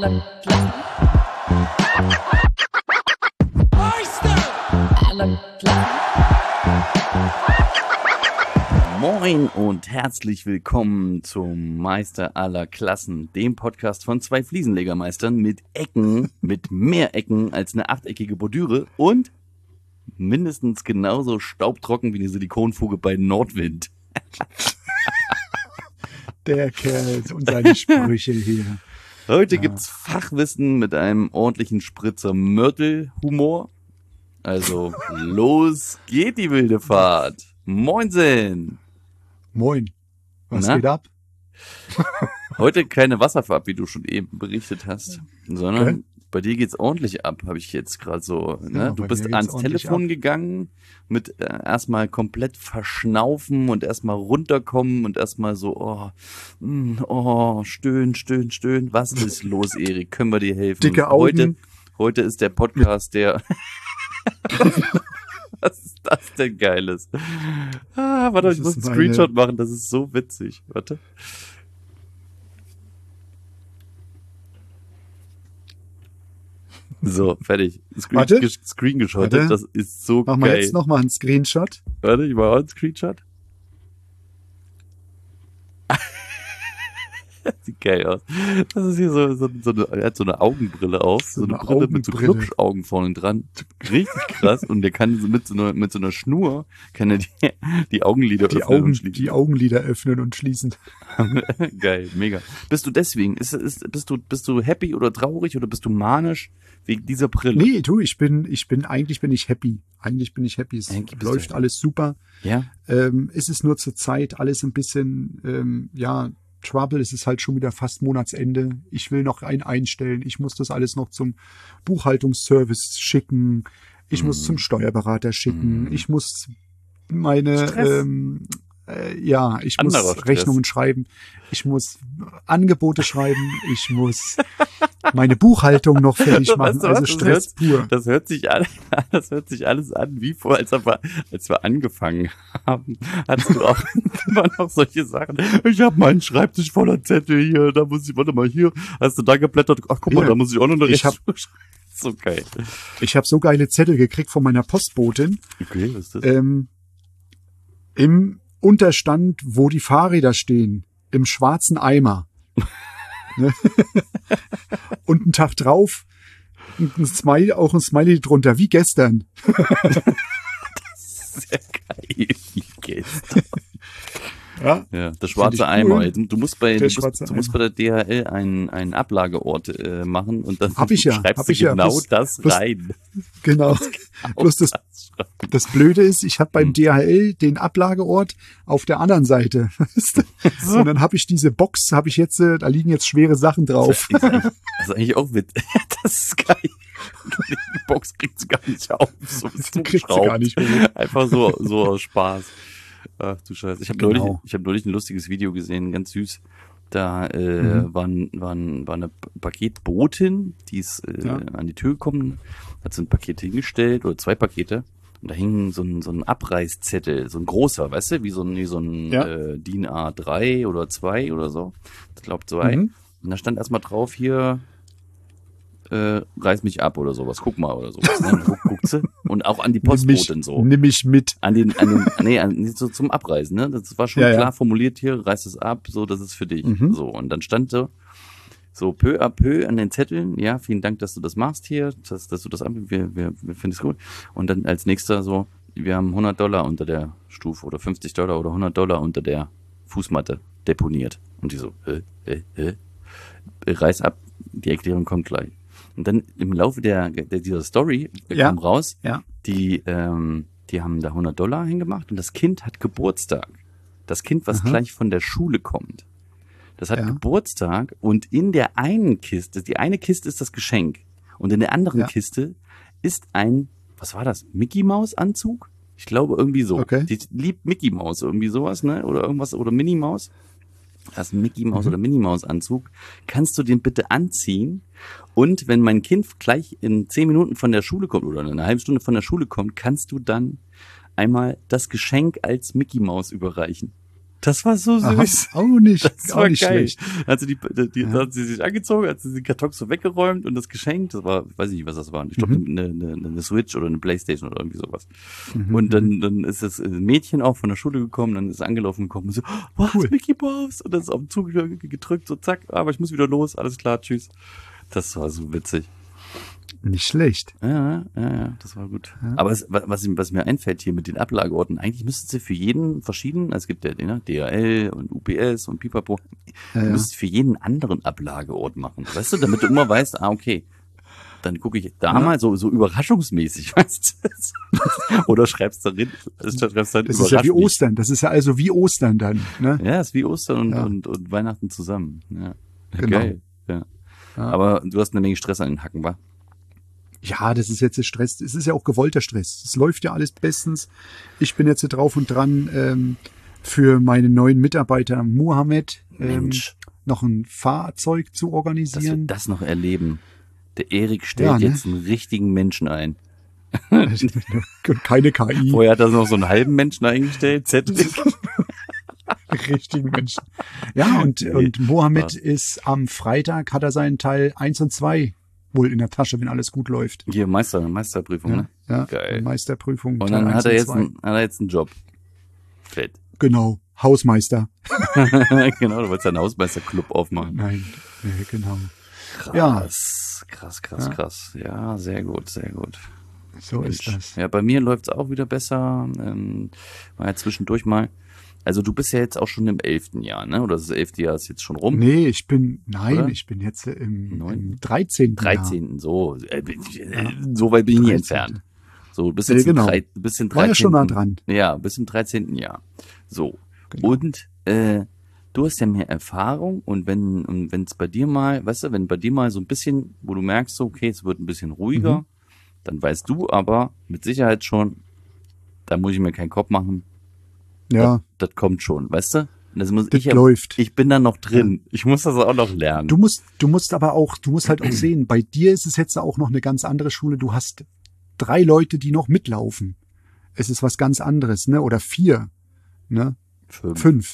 aller Klassen. Meister aller Klassen. Moin und herzlich willkommen zum Meister aller Klassen, dem Podcast von zwei Fliesenlegermeistern mit Ecken, mit mehr Ecken als eine achteckige Bordüre und mindestens genauso staubtrocken wie eine Silikonfuge bei Nordwind. Der Kerl und seine Sprüche hier. Heute gibt's Fachwissen mit einem ordentlichen Spritzer Mörtelhumor. Also los geht die wilde Fahrt. Moinsen. Moin. Was geht ab? Heute keine Wasserfahrt, wie du schon eben berichtet hast, sondern bei dir geht's ordentlich ab, habe ich jetzt gerade so. Ne? Ja, du bist ans Telefon gegangen mit erstmal komplett verschnaufen und erstmal runterkommen und erstmal so, stöhn. Was ist los, Erik? Können wir dir helfen? Dicke Augen. Heute ist der Podcast, der... Was ist das denn Geiles? Warte, ich muss einen Screenshot machen, das ist so witzig. Warte. So, fertig. Screen geschottet, das ist so geil. Machen wir jetzt nochmal einen Screenshot. Warte, ich mache auch einen Screenshot. Sieht geil aus. Das ist hier er hat so eine Augenbrille auf, so eine Brille mit so Klubschaugen vorne dran. Richtig krass. Und der kann mit so einer Schnur, kann er die Augenlider öffnen und schließen. Die Augenlider öffnen und schließen. Geil, mega. Bist du deswegen, bist du happy oder traurig oder bist du manisch wegen dieser Brille? Nee, du, eigentlich bin ich happy. Eigentlich bin ich happy. Es läuft alles super. Ja. Es ist nur zur Zeit alles ein bisschen, Trouble, es ist halt schon wieder fast Monatsende. Ich will noch einen einstellen. Ich muss das alles noch zum Buchhaltungsservice schicken. Ich muss zum Steuerberater schicken. Ich muss meine, ich muss Rechnungen schreiben. Ich muss Angebote schreiben. Ich muss meine Buchhaltung noch fertig machen. Also Stress pur. Das hört sich alles an wie vor, als wir angefangen haben. Hattest du auch immer noch solche Sachen? Ich habe meinen Schreibtisch voller Zettel hier. Da muss ich, warte mal, hier. Hast du da geblättert? Ach, guck mal, da muss ich auch noch eine Rechnung schreiben. So geil. Ich habe so geile Zettel gekriegt von meiner Postbotin. Okay, was ist das? Im Unterstand, wo die Fahrräder stehen, im schwarzen Eimer. Und einen Tag drauf ein Smiley drunter, wie gestern. Das ist sehr geil, wie gestern. Ja, der schwarze Eimer. Cool. Du musst bei der DHL einen Ablageort machen und dann schreibst du genau das rein. Genau. Bloß das Blöde ist, ich habe beim DHL den Ablageort auf der anderen Seite. Und dann habe ich diese Box, da liegen jetzt schwere Sachen drauf. Das ist eigentlich auch witzig. Das ist geil. Die Box kriegt sie gar nicht auf. So kriegt sie gar nicht mehr. Einfach so aus Spaß. Ach du Scheiße. Ich habe neulich ein lustiges Video gesehen, ganz süß. Da war eine Paketbotin, die ist an die Tür gekommen, hat so ein Paket hingestellt oder 2 Pakete und da hing so ein Abreißzettel, so ein großer, weißt du, wie so ein DIN A3 oder 2 oder so. Ich glaube 2. Und da stand erstmal drauf hier, reiß mich ab oder sowas, guck mal oder sowas. Ne? Guckt sie. Und auch an die Postbotin so. Nimm mich mit. So zum Abreißen, ne? Das war schon klar formuliert hier, reiß es ab, so, das ist für dich. So, und dann stand so peu à peu an den Zetteln, ja, vielen Dank, dass du das machst hier, dass du das ab, wir finden es gut. Und dann als nächster so, wir haben $100 unter der Stufe oder $50 oder $100 unter der Fußmatte deponiert. Und die so, reiß ab, die Erklärung kommt gleich. Und dann im Laufe dieser Story kam raus, die haben da $100 hingemacht und das Kind hat Geburtstag. Das Kind, was gleich von der Schule kommt. Das hat Geburtstag und in der einen Kiste, die eine Kiste ist das Geschenk und in der anderen Kiste ist ein, was war das, Mickey Maus Anzug? Ich glaube irgendwie so. Okay. Die liebt Mickey Maus, irgendwie sowas, ne? Oder irgendwas, oder Minnie Maus. Das ist ein Mickey Maus oder Minnie Maus Anzug. Kannst du den bitte anziehen? Und wenn mein Kind gleich in 10 Minuten von der Schule kommt oder in einer halben Stunde von der Schule kommt, kannst du dann einmal das Geschenk als Mickey Maus überreichen. Das war so süß. Auch nicht, das war auch nicht geil. schlecht. Also da hat sie sich angezogen, hat sie die Kartons so weggeräumt und das Geschenk, das war, weiß ich nicht, was das war. Ich glaube, eine Switch oder eine Playstation oder irgendwie sowas. Und dann ist das Mädchen auch von der Schule gekommen, dann ist angelaufen gekommen und so, was, cool. Mickey Mouse? Und dann ist auf den Zug gedrückt, so zack, aber ich muss wieder los, alles klar, tschüss. Das war so witzig. Nicht schlecht. Ja, das war gut. Ja. Aber was mir einfällt hier mit den Ablageorten, eigentlich müssten sie für jeden verschiedenen, also es gibt ja DHL und UPS und Pipapo, müssten für jeden anderen Ablageort machen. Weißt du, damit du immer weißt, okay, dann gucke ich da mal so überraschungsmäßig, weißt du? Oder schreibst da drin, das ist ja wie Ostern, das ist ja also wie Ostern dann, ne? Ja, ist wie Ostern und Weihnachten zusammen. Ja. Genau. Geil. Ja. Aber du hast eine Menge Stress an den Hacken, wa? Ja, das ist jetzt der Stress. Es ist ja auch gewollter Stress. Es läuft ja alles bestens. Ich bin jetzt drauf und dran, für meinen neuen Mitarbeiter Mohammed noch ein Fahrzeug zu organisieren. Dass wir das noch erleben. Der Erik stellt jetzt einen richtigen Menschen ein. Keine KI. Vorher hat er noch so einen halben Menschen eingestellt. Richtigen Menschen. Ja, und Mohammed ist am Freitag, hat er seinen Teil 1 und 2 wohl in der Tasche, wenn alles gut läuft. Hier, Meisterprüfung, ne? Ja, geil. Meisterprüfung. Und dann hat er jetzt einen Job. Fett. Genau, Hausmeister. Genau, du wolltest einen Hausmeisterclub aufmachen. Nein, genau. Krass. Ja, sehr gut. So Mensch. Ist das. Ja, bei mir läuft's auch wieder besser. War ja zwischendurch mal. Also du bist ja jetzt auch schon im 11. Jahr, ne? Oder das 11. Jahr ist jetzt schon rum? Nee, ich bin jetzt im 13. 13. Jahr. So weit bin ich nie entfernt. So, bis jetzt genau. Bis im 13. War ja schon nah dran. Ja, bis im 13. Jahr. So. Genau. Und du hast ja mehr Erfahrung und wenn es bei dir mal, weißt du, wenn bei dir mal so ein bisschen, wo du merkst, so, okay, es wird ein bisschen ruhiger, dann weißt du aber mit Sicherheit schon, da muss ich mir keinen Kopf machen. Ja. Das kommt schon, weißt du? Das läuft. Ich bin da noch drin. Ja. Ich muss das auch noch lernen. Du musst halt auch sehen, bei dir ist es jetzt auch noch eine ganz andere Schule. Du hast 3 Leute, die noch mitlaufen. Es ist was ganz anderes, ne? Oder 4, ne? 5.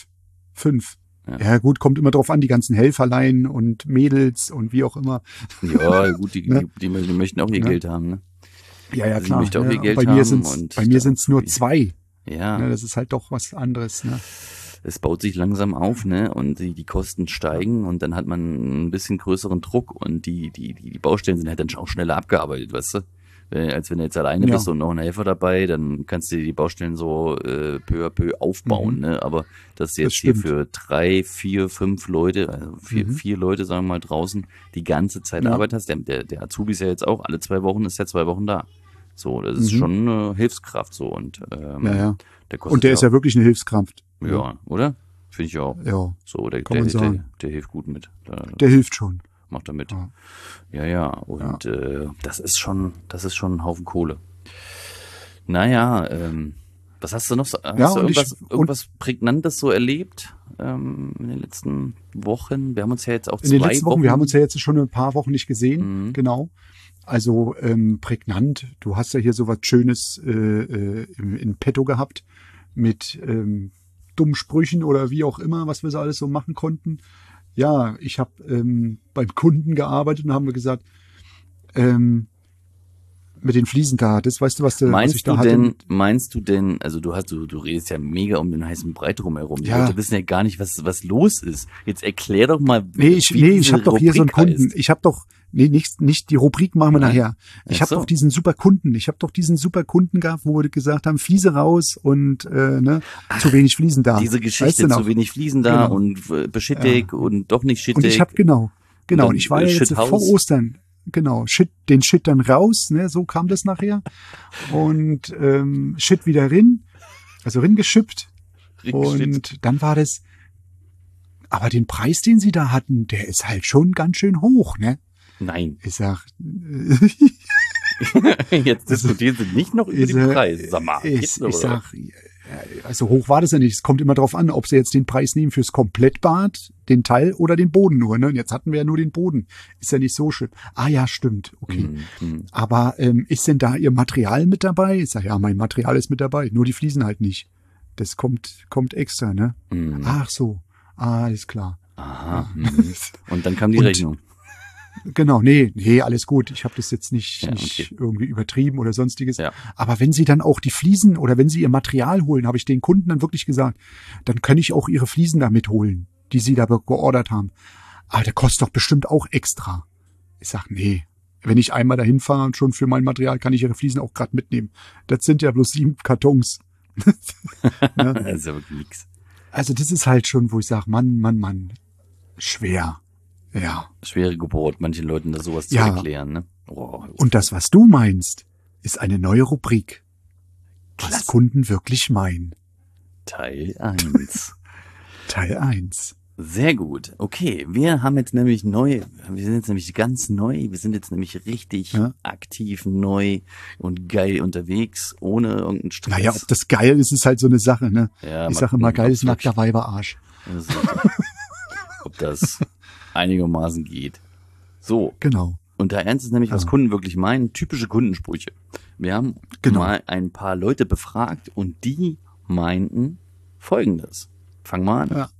Ja gut, kommt immer drauf an, die ganzen Helferlein und Mädels und wie auch immer. Ja, gut, die möchten auch ihr Geld haben, ne? Ja, klar. Möchten auch ihr Geld bei haben mir sind's nur 2. Ja. Das ist halt doch was anderes, ne? Es baut sich langsam auf, ne? Und die Kosten steigen und dann hat man ein bisschen größeren Druck und die Baustellen sind halt dann auch schneller abgearbeitet, weißt du? Als wenn du jetzt alleine bist und noch ein Helfer dabei, dann kannst du die Baustellen so peu à peu aufbauen, ne? Aber dass du jetzt hier für 3, 4, 5 Leute, also 4 Leute, sagen wir mal, draußen die ganze Zeit Arbeit hast, der Azubi ist ja jetzt auch, alle 2 Wochen ist er 2 Wochen da. So, das ist schon eine Hilfskraft so und Der ist ja wirklich eine Hilfskraft. Ja, oder? Finde ich auch. Ja. So, der hilft gut mit. Der hilft schon. Macht er mit. Ja. Und das ist schon ein Haufen Kohle. Naja, was hast du noch so? Hast du irgendwas Prägnantes so erlebt in den letzten Wochen? Wir haben uns ja jetzt auch 2 Wochen. In den letzten Wochen, wir haben uns ja jetzt schon ein paar Wochen nicht gesehen, genau. Also prägnant, du hast ja hier so was Schönes in petto gehabt mit dummen Sprüchen oder wie auch immer, was wir so alles so machen konnten. Ja, ich habe beim Kunden gearbeitet und haben wir gesagt, mit den Fliesen da, das weißt du, was ich da hatte. Meinst du denn, also du redest ja mega um den heißen Brei drumherum. Die Leute wissen ja gar nicht, was los ist. Jetzt erklär doch mal. Ich habe doch hier so einen Kunden. Ich habe doch, nicht die Rubrik machen wir nachher. Ich habe doch diesen super Kunden. Gehabt, wo wir gesagt haben, Fliese raus und zu wenig Fliesen da. Diese Geschichte, zu wenig Fliesen da und beschittig und doch nicht schittig. Und ich habe genau. Und ich war ja jetzt vor Ostern. Genau, den Shit dann raus, ne, so kam das nachher. Und Shit wieder geschippt. Und dann war das, aber den Preis, den sie da hatten, der ist halt schon ganz schön hoch, ne? Nein. Ich sag, jetzt diskutieren sie nicht noch über den Preis. Sag mal, ich sag, also hoch war das ja nicht. Es kommt immer drauf an, ob sie jetzt den Preis nehmen fürs Komplettbad, den Teil oder den Boden nur. Ne? Und jetzt hatten wir ja nur den Boden. Ist ja nicht so schön. Ah ja, stimmt. Okay. Aber ist denn da Ihr Material mit dabei? Ich sag, ja, mein Material ist mit dabei. Nur die Fliesen halt nicht. Das kommt extra, ne? Mhm. Ach so. Alles klar. Aha. Mhm. Und dann kam die Rechnung. Genau, nee, alles gut. Ich habe das jetzt nicht irgendwie übertrieben oder sonstiges. Ja. Aber wenn Sie dann auch die Fliesen oder wenn Sie Ihr Material holen, habe ich den Kunden dann wirklich gesagt, dann kann ich auch Ihre Fliesen damit holen, die Sie da geordert haben. Aber der kostet doch bestimmt auch extra. Ich sag, nee, wenn ich einmal dahin fahre und schon für mein Material kann ich Ihre Fliesen auch gerade mitnehmen. Das sind ja bloß 7 Kartons. Ne? Das ist ja wirklich nix. Also das ist halt schon, wo ich sage, Mann, schwer. Ja. Schwere Geburt, manchen Leuten das sowas zu erklären. Ne? Und das, was du meinst, ist eine neue Rubrik. Was Kunden wirklich meinen. Teil 1. Teil 1. Sehr gut. Okay, wir sind jetzt nämlich ganz neu, wir sind jetzt nämlich richtig aktiv neu und geil unterwegs, ohne irgendeinen Stress. Naja, ob das geil ist, ist halt so eine Sache, ne? Ja, ich sage immer, geil ist nackter Weiberarsch. Ob das einigermaßen geht. So. Genau. Und Teil 1 ist nämlich, was Kunden wirklich meinen, typische Kundensprüche. Wir haben mal ein paar Leute befragt und die meinten Folgendes. Fang mal an. Ja.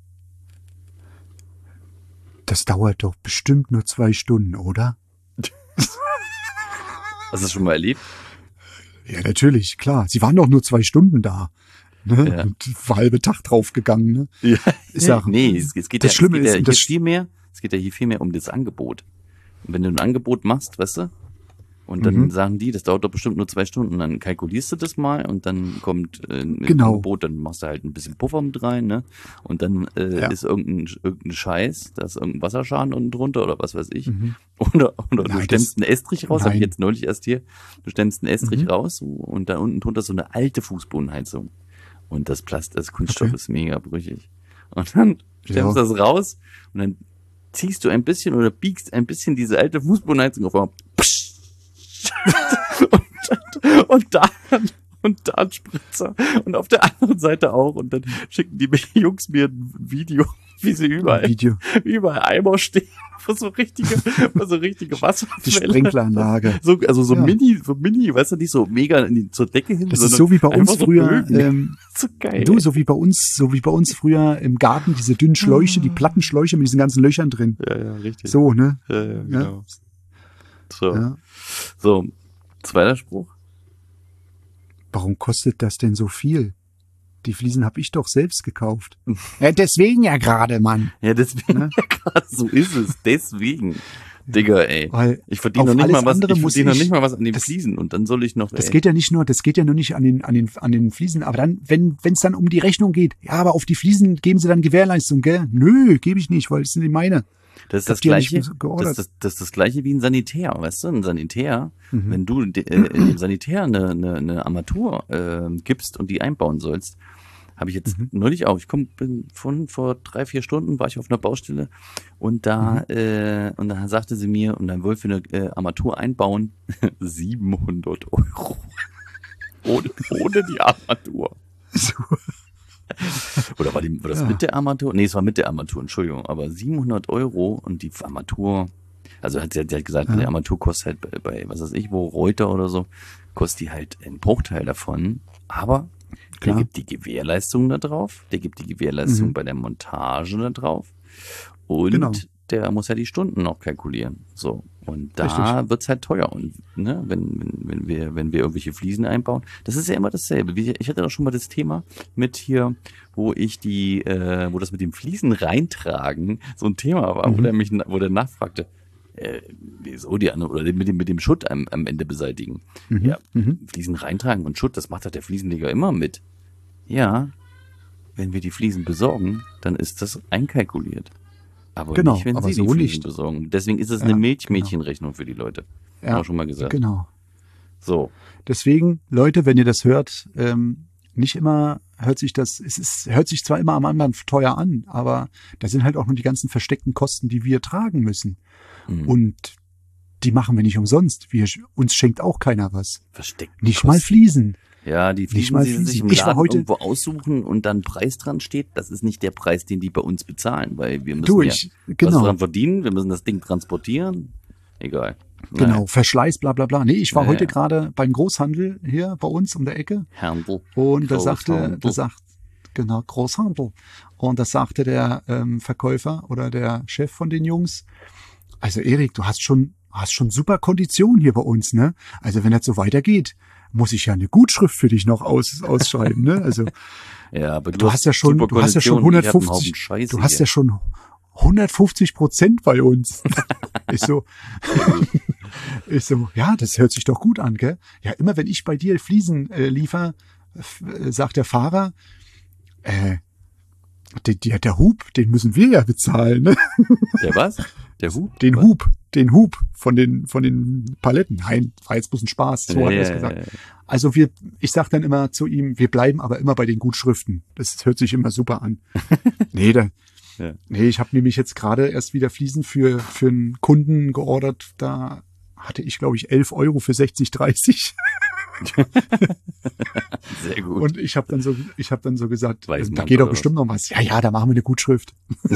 Das dauert doch bestimmt nur 2 Stunden, oder? Hast du das schon mal erlebt? Ja, natürlich, klar. Sie waren doch nur 2 Stunden da. Ne? Ja. Und halbe Tag draufgegangen. Ne? Ja. Ich sag, es geht ja hier viel mehr um das Angebot. Und wenn du ein Angebot machst, weißt du, und dann sagen die, das dauert doch bestimmt nur 2 Stunden, dann kalkulierst du das mal und dann kommt ein Angebot, dann machst du halt ein bisschen Puffer mit rein, ne? Und dann ist irgendein Scheiß, da ist irgendein Wasserschaden unten drunter oder was weiß ich. Oder du stemmst einen Estrich raus, habe ich jetzt neulich erst hier, du stemmst einen Estrich raus und da unten drunter so eine alte Fußbodenheizung. Und das Kunststoff ist mega brüchig. Und dann stemmst du das raus und dann ziehst du ein bisschen oder biegst ein bisschen diese alte Fußbodenheizung auf einmal. und da ein Spritzer und auf der anderen Seite auch und dann schicken die Jungs mir ein Video, wie sie überall Eimer stehen, wo so richtige Wasserfälle. Die Sprinkleranlage. So Mini, weißt du, nicht so mega zur Decke hin. Das ist so wie bei uns früher, so geil. So wie bei uns früher im Garten, diese dünnen Schläuche, die Plattenschläuche mit diesen ganzen Löchern drin. Ja, richtig. So, ne? Ja, genau. So, zweiter Spruch. Warum kostet das denn so viel? Die Fliesen habe ich doch selbst gekauft. Ja, deswegen ja gerade, Mann. Ja, deswegen ja gerade, so ist es. Deswegen. Digga, ey. Weil ich verdiene noch nicht mal was an den Fliesen und dann soll ich noch. Das geht ja nur nicht an den Fliesen, aber dann, wenn es dann um die Rechnung geht, ja, aber auf die Fliesen geben sie dann Gewährleistung, gell? Nö, gebe ich nicht, weil das sind die meine. Das ist das Gleiche. Das ist das Gleiche wie ein Sanitär, weißt du? Ein Sanitär, wenn du dem Sanitär eine Armatur gibst und die einbauen sollst, habe ich jetzt neulich auch. Bin vor 3-4 Stunden war ich auf einer Baustelle und da sagte sie mir, und dann wollte für eine Armatur einbauen 700 €. Ohne die Armatur. So. Oder war das mit der Armatur? Nee, es war mit der Armatur, Entschuldigung. Aber 700 € und die Armatur, also sie hat gesagt, die Armatur kostet halt bei was weiß ich, wo Reuter oder so, kostet die halt einen Bruchteil davon. Aber der gibt die Gewährleistung da drauf, der gibt die Gewährleistung bei der Montage da drauf und der muss ja die Stunden noch kalkulieren. So. Und da wird's halt teuer. Und ne, wenn wir irgendwelche Fliesen einbauen, das ist ja immer dasselbe. Ich hatte doch schon mal das Thema mit hier, wo das mit dem Fliesen reintragen so ein Thema war, wo der nachfragte, wieso oder mit dem Schutt am Ende beseitigen. Ja, Fliesen reintragen und Schutt, das macht halt der Fliesenleger immer mit. Ja, wenn wir die Fliesen besorgen, dann ist das einkalkuliert. Aber nicht, wenn sie die Fliesen besorgen. Deswegen ist es eine Milchmädchenrechnung für die Leute. Ja, haben wir schon mal gesagt. Genau. So. Deswegen, Leute, wenn ihr das hört, nicht immer hört sich zwar immer am anderen teuer an, aber da sind halt auch nur die ganzen versteckten Kosten, die wir tragen müssen. Und die machen wir nicht umsonst. Uns schenkt auch keiner was. Versteckten Nicht Kosten. Mal Fliesen. Ja, die Fliesen, die sich im Laden irgendwo aussuchen und dann Preis dran steht, das ist nicht der Preis, den die bei uns bezahlen, weil wir müssen was dran verdienen, wir müssen das Ding transportieren. Egal. Genau, Verschleiß, bla bla bla. Nee, ich war heute gerade beim Großhandel hier bei uns um der Ecke. Handel. Und da sagt Genau, Großhandel. Und das sagte der Verkäufer oder der Chef von den Jungs, also Erik, du hast schon super Kondition hier bei uns, ne? Also wenn das so weitergeht, muss ich ja eine Gutschrift für dich noch ausschreiben, ne? Also ja, aber du hast ja schon 150, du hast ja schon 150% bei uns. Ich so, ja, das hört sich doch gut an, gell? Ja, immer wenn ich bei dir Fliesen liefer, sagt der Fahrer, der Hub, den müssen wir ja bezahlen, ne? Der was? Der Hub? Den Hub von den Paletten. Nein, war jetzt bloß ein Spaß, so hat er es gesagt. Also ich sag dann immer zu ihm, wir bleiben aber immer bei den Gutschriften. Das hört sich immer super an. Nee, ich habe nämlich jetzt gerade erst wieder Fliesen für einen Kunden geordert. Da hatte ich, glaube ich, 11 Euro für 60,30. Sehr gut. Und ich habe dann so gesagt, Weiß da geht doch bestimmt noch was. Ja, da machen wir eine Gutschrift.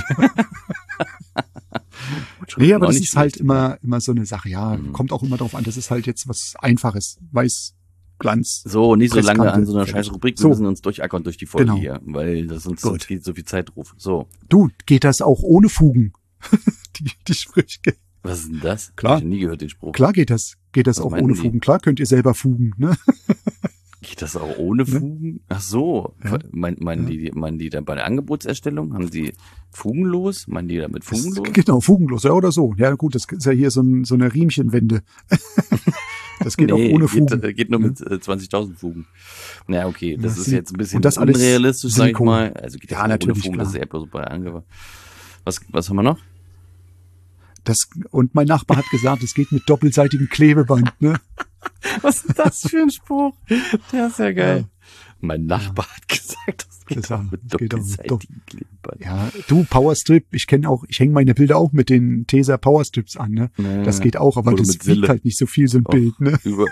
Nee, aber das ist halt immer so eine Sache. Ja, kommt auch immer drauf an. Das ist halt jetzt was Einfaches. Weiß, Glanz. So, nicht so lange an so einer scheiß Rubrik. Wir müssen uns durchackern durch die Folge hier, weil das uns so viel Zeit ruft. So. Du, geht das auch ohne Fugen? die Sprüche. Was ist denn das? Klar. Ich habe nie gehört, den Spruch. Klar geht das auch ohne Fugen. Klar könnt ihr selber fugen, ne? Geht das auch ohne Fugen? Ach so. Ja. Meinen die dann bei der Angebotserstellung? Haben die fugenlos? Meinen die damit fugenlos? Genau, fugenlos, ja, oder so. Ja, gut, das ist ja hier so eine Riemchenwende. Das geht auch ohne Fugen. Geht nur mit 20.000 Fugen. Na, okay, das ist jetzt ein bisschen und das unrealistisch, sag ich mal. Also geht das ja, natürlich, ohne Fugen, klar. das ist ja bloß bei Angebot. Was haben wir noch? Und mein Nachbar hat gesagt, es geht mit doppelseitigem Klebeband, ne? Was ist das für ein Spruch? Der ist ja geil. Ja. Mein Nachbar hat gesagt, das geht auch mit doppelseitigem Klebeband. Ja, du, Powerstrip, ich hänge meine Bilder auch mit den Tesa Powerstrips an, ne? Ja, das geht auch, aber das wiegt halt nicht so viel, so ein Bild, ne? Über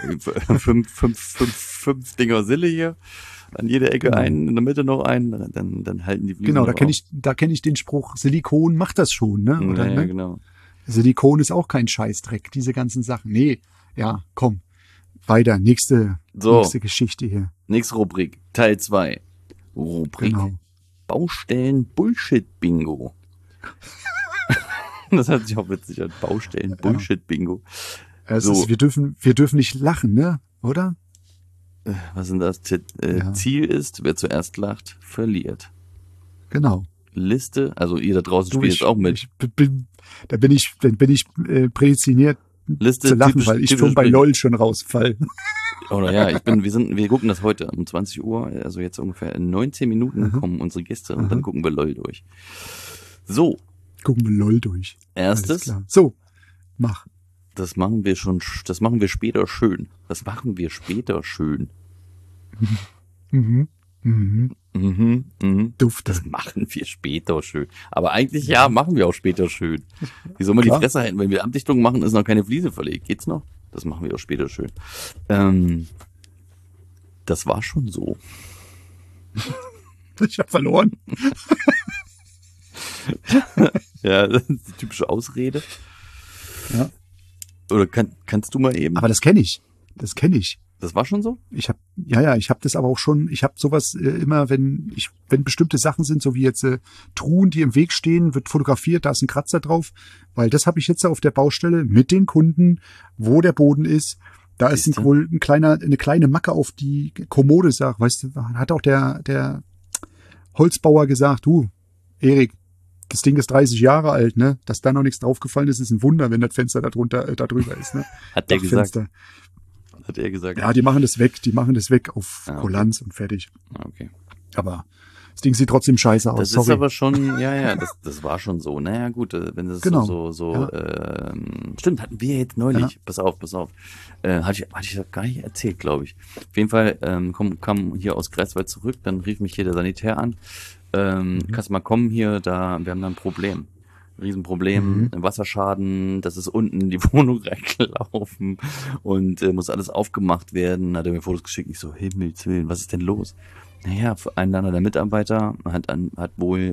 fünf Dinger Sille hier. An jeder Ecke einen, in der Mitte noch einen, dann halten die Fliesen. Genau, da kenn ich den Spruch, Silikon macht das schon, ne? Oder, ja, ne? Genau. Silikon ist auch kein Scheißdreck, diese ganzen Sachen. Nee, ja, komm. Weiter, nächste Geschichte hier. Nächste Rubrik, Teil 2. Rubrik Baustellen Bullshit Bingo. Das hört sich auch witzig an. Baustellen Bullshit Bingo. Wir dürfen nicht lachen, ne? Oder? Was denn das? Ziel ist, wer zuerst lacht, verliert. Genau. Liste, also ihr da draußen spielt jetzt auch mit. Da bin ich prädestiniert zu lachen, weil ich schon bei LOL schon rausfall. Oder ja, wir gucken das heute um 20 Uhr, also jetzt ungefähr in 19 Minuten kommen unsere Gäste und dann gucken wir LOL durch. So. Gucken wir LOL durch. Erstes. So, mach. Das machen wir später schön. Das machen wir später schön. Duft. Das machen wir später schön. Aber eigentlich machen wir auch später schön. Wie soll man die Fresse halten? Wenn wir Abdichtung machen, ist noch keine Fliese verlegt. Geht's noch? Das machen wir auch später schön. Das war schon so. Ich habe verloren. Ja, das ist die typische Ausrede. Ja. Oder kannst du mal eben? Aber das kenne ich. Das war schon so? Ich habe das aber auch schon, ich habe sowas immer, wenn bestimmte Sachen sind, so wie jetzt Truhen, die im Weg stehen, wird fotografiert, da ist ein Kratzer drauf, weil das habe ich jetzt auf der Baustelle mit den Kunden, wo der Boden ist. Da ist wohl eine kleine Macke auf die Kommode, weißt du, hat auch der Holzbauer gesagt, du, Erik, das Ding ist 30 Jahre alt, ne? Dass da noch nichts draufgefallen ist, ist ein Wunder, wenn das Fenster da drüber ist, ne? Hat der gesagt? Hat er gesagt? Ja, die machen das weg auf Kulanz und fertig. Okay. Aber das Ding sieht trotzdem scheiße aus. Das ist aber schon, das war schon so. Naja, gut, wenn das stimmt, hatten wir jetzt neulich. Ja. Pass auf. Hatte ich das gar nicht erzählt, glaube ich. Auf jeden Fall kam hier aus Greifswald zurück, dann rief mich hier der Sanitär an. Kannst du mal kommen hier, wir haben da ein Problem. Riesenproblem, Wasserschaden, das ist unten in die Wohnung reingelaufen und muss alles aufgemacht werden. Hat er mir Fotos geschickt, ich so, Himmels Willen, was ist denn los? Naja, einer der Mitarbeiter hat wohl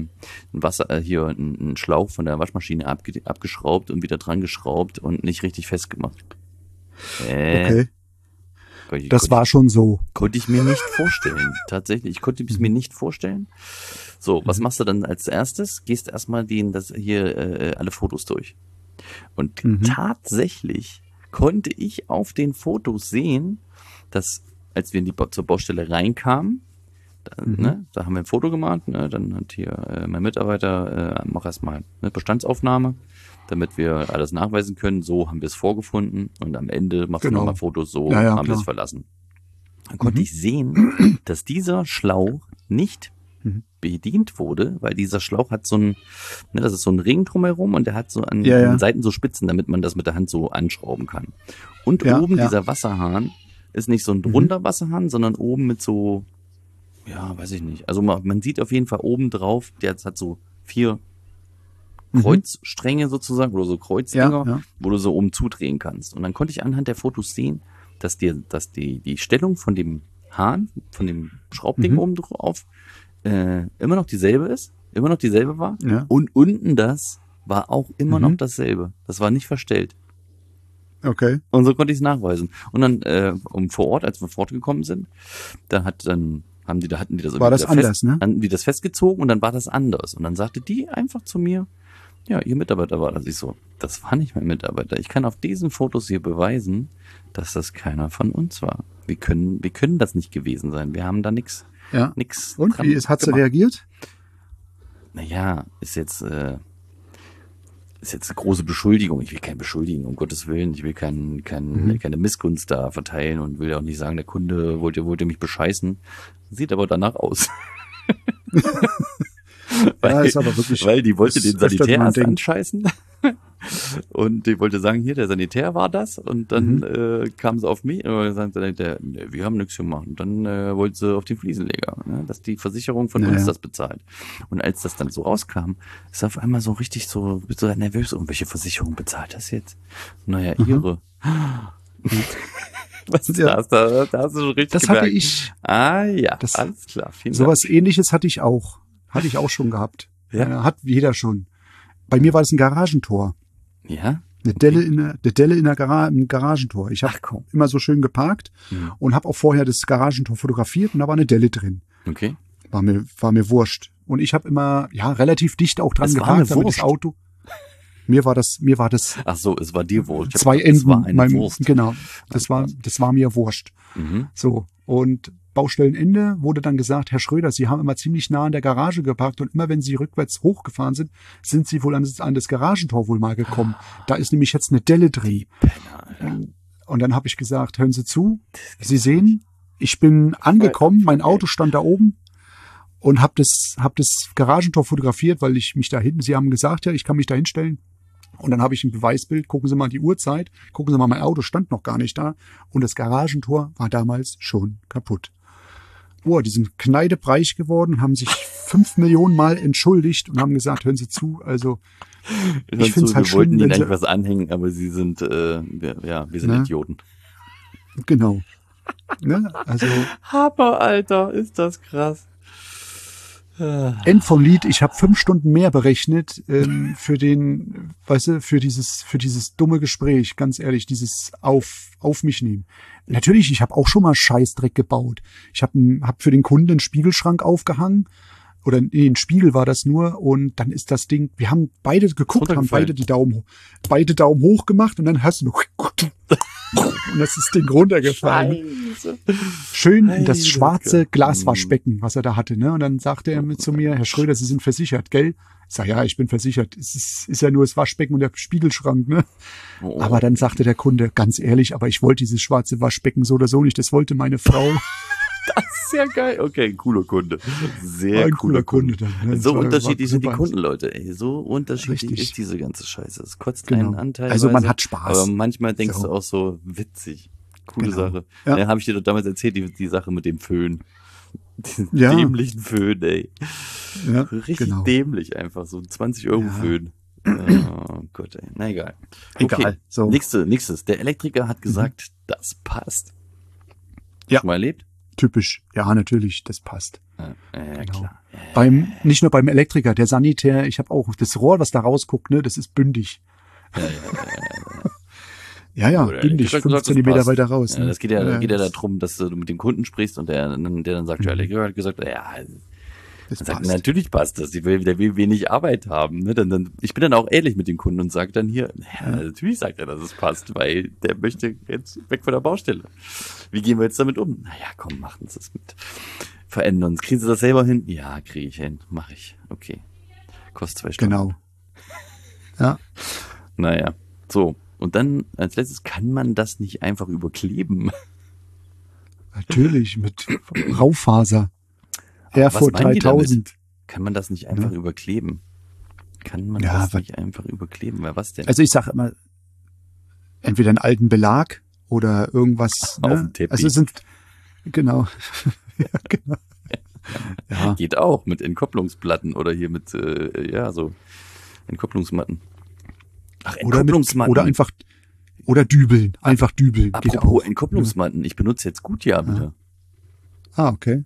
einen Schlauch von der Waschmaschine abgeschraubt und wieder dran geschraubt und nicht richtig festgemacht. Okay. Das war schon so. Konnte ich mir nicht vorstellen. Tatsächlich, ich konnte es mir nicht vorstellen. So, was machst du dann als erstes? Gehst erstmal alle Fotos durch. Und tatsächlich konnte ich auf den Fotos sehen, dass als wir zur Baustelle reinkamen, da haben wir ein Foto gemacht, ne, dann hat hier mein Mitarbeiter, mach erstmal eine Bestandsaufnahme, damit wir alles nachweisen können. So haben wir es vorgefunden und am Ende machst du nochmal Fotos, so haben wir es verlassen. Dann konnte ich sehen, dass dieser Schlauch nicht bedient wurde, weil dieser Schlauch hat das ist so ein Ring drumherum und der hat so an den Seiten so Spitzen, damit man das mit der Hand so anschrauben kann. Und oben dieser Wasserhahn ist nicht so ein runder Wasserhahn, sondern oben mit so, weiß ich nicht. Also man sieht auf jeden Fall oben drauf, der hat so 4 Kreuzstränge sozusagen oder so Kreuzdinger, wo du so oben zudrehen kannst. Und dann konnte ich anhand der Fotos sehen, dass die Stellung von dem Hahn, von dem Schraubding oben drauf immer noch dieselbe war. Ja. Und unten das war auch immer noch dasselbe. Das war nicht verstellt. Okay. Und so konnte ich es nachweisen. Und dann vor Ort, als wir fortgekommen sind, hatten die das war das anders, ne? Hatten die das festgezogen und dann war das anders. Und dann sagte die einfach zu mir, ja, ihr Mitarbeiter war das. Ich so, das war nicht mein Mitarbeiter. Ich kann auf diesen Fotos hier beweisen, dass das keiner von uns war. Wir können das nicht gewesen sein. Wir haben da nichts. Ja. Und wie hat sie reagiert? Naja, ist jetzt eine große Beschuldigung. Ich will keine Beschuldigung, um Gottes Willen. Ich will keine Missgunst da verteilen und will auch nicht sagen, der Kunde wollte mich bescheißen. Sieht aber danach aus. Ist aber wirklich, weil die wollte den Sanitär erst anscheißen. Und die wollte sagen, hier, der Sanitär war das. Und dann kam sie auf mich und sagte, wir haben nichts gemacht. Und dann wollte sie auf den Fliesenleger, ne, dass die Versicherung von uns das bezahlt. Und als das dann so rauskam, ist auf einmal so richtig so nervös. Und welche Versicherung bezahlt das jetzt? Naja, ihre. Was ist das? Da hast du schon richtig das gemerkt. Hatte ich. Ah ja, alles klar. Sowas Ähnliches hatte ich auch. Hatte ich auch schon gehabt. Ja? Hat jeder schon. Bei mir war das ein Garagentor. Ja? Eine Delle im Garagentor. Ich habe immer so schön geparkt und habe auch vorher das Garagentor fotografiert und da war eine Delle drin. Okay. War mir wurscht. Und ich habe immer relativ dicht auch dran geparkt, damit das Auto. Mir war das. Ach so, es war dir wurscht. 2 Enden. Das war eine Wurst. Genau. Das war mir wurscht. So. Und Baustellenende wurde dann gesagt, Herr Schröder, Sie haben immer ziemlich nah an der Garage geparkt und immer wenn Sie rückwärts hochgefahren sind, sind Sie wohl an das Garagentor wohl mal gekommen. Da ist nämlich jetzt eine Delle drin. Und dann habe ich gesagt, hören Sie zu, Sie sehen, ich bin angekommen, mein Auto stand da oben und hab das Garagentor fotografiert, weil ich mich da hinten, Sie haben gesagt, ja, ich kann mich da hinstellen. Und dann habe ich ein Beweisbild, gucken Sie mal die Uhrzeit, gucken Sie mal, mein Auto stand noch gar nicht da und das Garagentor war damals schon kaputt. Die sind kneidebreich geworden, haben sich 5 Millionen Mal entschuldigt und haben gesagt, hören Sie zu, also ich finde es halt schlimm. Wir wollten Ihnen eigentlich was anhängen, aber Sie sind, wir sind Idioten. Genau. Ne? Also Hammer, Alter, ist das krass. End vom Lied, ich habe 5 Stunden mehr berechnet für dieses dumme Gespräch, ganz ehrlich, dieses auf mich nehmen. Natürlich, ich habe auch schon mal Scheißdreck gebaut. Ich hab für den Kunden einen Spiegelschrank aufgehangen oder ein Spiegel war das nur und dann ist das Ding, wir haben beide geguckt, haben beide Daumen hoch gemacht und dann hast du noch und das ist das Ding runtergefallen. Scheiße. Schön in das schwarze Glaswaschbecken, was er da hatte, ne? Und dann sagte er zu mir, Herr Schröder, Sie sind versichert, gell? Ich sag, ja, ich bin versichert. Es ist ja nur das Waschbecken und der Spiegelschrank, ne? Aber dann sagte der Kunde, ganz ehrlich, aber ich wollte dieses schwarze Waschbecken so oder so nicht, das wollte meine Frau. Das ist ja geil. Okay, ein cooler Kunde. Sehr cooler Kunde. Dann, ne? So unterschiedlich sind die Kunden, Leute. Ey, so unterschiedlich ist diese ganze Scheiße. Es kotzt einen Anteil. Also man hat Spaß. Aber manchmal denkst du auch so, witzig. Coole Sache. Ja. Ja, habe ich dir doch damals erzählt, die Sache mit dem Föhn. Diesen dämlichen Föhn, ey. Ja, richtig dämlich einfach. So 20 € Föhn. Oh Gott, ey. Na egal. Okay. So. Nächstes. Der Elektriker hat gesagt, das passt. Ja. Schon mal erlebt? Typisch. Ja, natürlich, das passt. Ja, klar. Nicht nur beim Elektriker, der Sanitär, ich habe auch das Rohr, was da rausguckt, ne, das ist bündig. Ja, bin ich 5 Zentimeter weiter raus. Ja, das geht ja darum, dass du mit dem Kunden sprichst und der dann sagt, ja, der hat gesagt, ja, das sagt, natürlich passt das. Der will wenig Arbeit haben. Ne? Ich bin dann auch ehrlich mit dem Kunden und sage dann hier, natürlich sagt er, dass es passt, weil der möchte jetzt weg von der Baustelle. Wie gehen wir jetzt damit um? Naja, komm, machen Sie es mit. Verändern uns. Kriegen Sie das selber hin? Ja, kriege ich hin. Mache ich. Okay. Kostet 2 Stunden. Genau. Ja. Naja, so. Und dann als letztes, kann man das nicht einfach überkleben? Natürlich, mit Raufaser. Airford 3000. Kann man das nicht einfach überkleben? Kann man das nicht einfach überkleben? Weil was denn? Also ich sage immer, entweder einen alten Belag oder irgendwas. Auf dem Teppich. Also es sind, genau. Ja, genau. Ja. Geht auch mit Entkopplungsplatten oder hier mit, so Entkopplungsmatten. Ach, Entkopplungsmatten. Oder Dübeln. Einfach Dübeln. Apropos Entkopplungsmatten. Ich benutze jetzt Goodyear wieder. Ah, okay.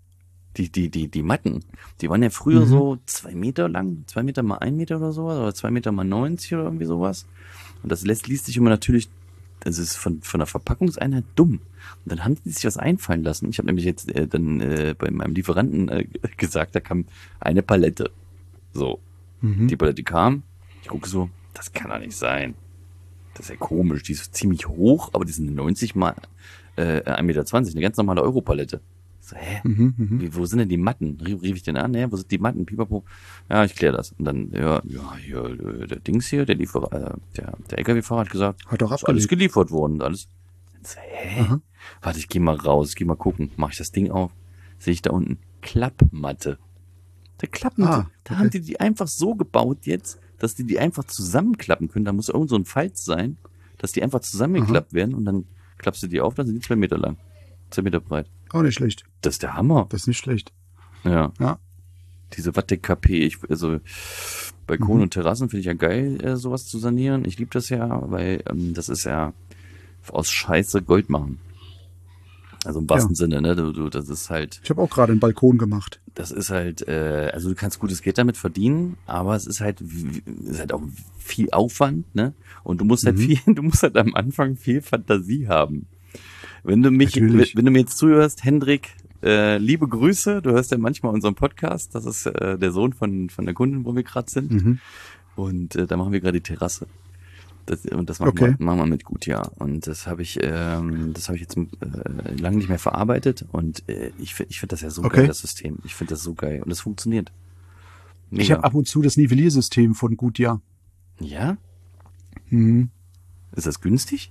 Die Matten, die waren ja früher so 2 Meter lang, 2 Meter mal 1 Meter oder sowas, oder 2 Meter mal 90 oder irgendwie sowas. Und das liest sich immer natürlich, das ist von der Verpackungseinheit dumm. Und dann haben die sich was einfallen lassen. Ich habe nämlich jetzt bei meinem Lieferanten gesagt, da kam eine Palette. So, die Palette kam, ich gucke so, das kann doch nicht sein. Das ist ja komisch, die ist ziemlich hoch, aber die sind 90 mal 1,20 Meter, eine ganz normale Europalette. So, wo sind denn die Matten? Rief ich den an, wo sind die Matten? Pipapo. Ja, ich kläre das. Und dann, hier, der Dings hier, der LKW-Fahrer hat gesagt, hat doch ist alles geliefert worden. Alles. So, Warte, ich gehe mal raus, ich gehe mal gucken. Mache ich das Ding auf, sehe ich da unten Klappmatte. Der Klappmatte. Da haben die einfach so gebaut jetzt, dass die einfach zusammenklappen können. Da muss irgend so ein Falz sein, dass die einfach zusammengeklappt werden und dann klappst du die auf, dann sind die 2 Meter lang. 2 Meter breit. Auch nicht schlecht. Das ist der Hammer. Das ist nicht schlecht. Ja. Diese Watte-KP, also Balkon und Terrassen finde ich ja geil, sowas zu sanieren. Ich liebe das ja, weil das ist ja aus Scheiße Gold machen. Also im wahrsten Sinne, ne? Das ist halt. Ich habe auch gerade einen Balkon gemacht. Das ist halt, also du kannst gutes Geld damit verdienen, aber es ist halt auch viel Aufwand, ne? Und du musst halt am Anfang viel Fantasie haben. Wenn du mir jetzt zuhörst, Hendrik, liebe Grüße, du hörst ja manchmal unseren Podcast, das ist der Sohn von der Kundin, wo wir gerade sind. Und da machen wir gerade die Terrasse. Das machen wir mit Goodyear. Und das habe ich jetzt lange nicht mehr verarbeitet und ich finde das ja so geil, das System. Ich finde das so geil und es funktioniert. Mega. Ich habe ab und zu das Nivelliersystem von Goodyear. Ja? Ist das günstig?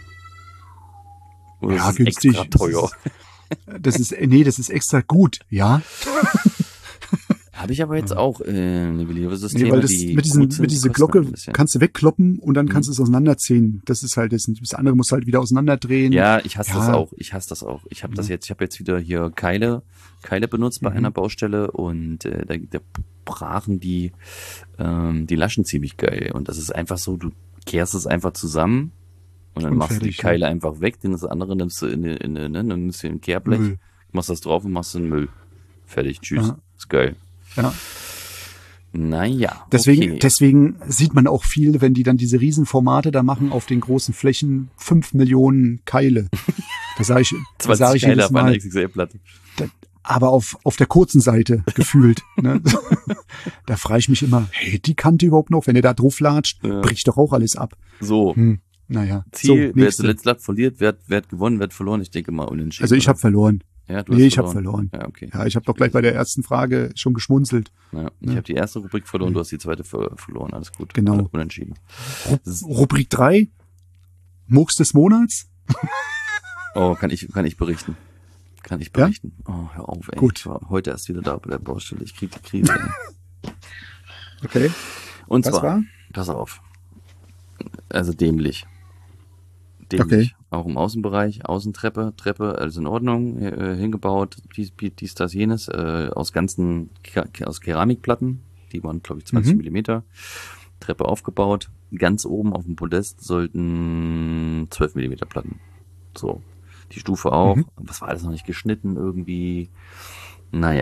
Oder ja, ist günstig. Extra teuer? Das ist extra gut, ja. Habe ich aber jetzt auch Nivelliersysteme, weil das mit dieser Glocke kannst du wegkloppen und dann kannst du es auseinanderziehen. Das ist halt das andere musst du halt wieder auseinanderdrehen. Ja, ich hasse das auch. Ich habe jetzt wieder hier Keile benutzt bei einer Baustelle und da brachen die Laschen ziemlich geil und das ist einfach so, du kehrst es einfach zusammen und dann machst du die Keile einfach weg, das andere nimmst du dann nimmst du ein Kehrblech, Müll. Machst das drauf und machst den Müll. Fertig, tschüss. Ist geil. Ja. Naja. Deswegen sieht man auch viel, wenn die dann diese Riesenformate da machen auf den großen Flächen, 5 Millionen Keile. Da sage ich 20 Keile auf einer XXL-Platte. Aber auf der kurzen Seite gefühlt. Ne? Da frage ich mich immer, hält die Kante überhaupt noch? Wenn ihr da drauf latscht, bricht doch auch alles ab. So. Naja. Ziel, wer zuletzt Latt verliert, wer hat gewonnen, wer hat verloren? Ich denke mal unentschieden. Also ich habe verloren. Ja, ich habe verloren. Ja, okay. Ja, ich habe doch gleich bei der ersten Frage schon geschmunzelt. Ja, ich habe die erste Rubrik verloren, du hast die zweite verloren. Alles gut. Genau. Unentschieden. Rubrik 3? Murks des Monats? Oh, kann ich berichten. Ja? Oh, hör auf, ey. Gut. Ich war heute erst wieder da bei der Baustelle. Ich krieg die Krise. Okay. Und was zwar, war? pass auf. Also dämlich. Okay. Auch im Außenbereich, Außentreppe, alles in Ordnung, hingebaut, dies, das, jenes, aus Keramikplatten, die waren, glaube ich, 20 Millimeter, Treppe aufgebaut, ganz oben auf dem Podest sollten 12 Millimeter Platten. So, die Stufe auch, was war alles noch nicht geschnitten irgendwie, naja,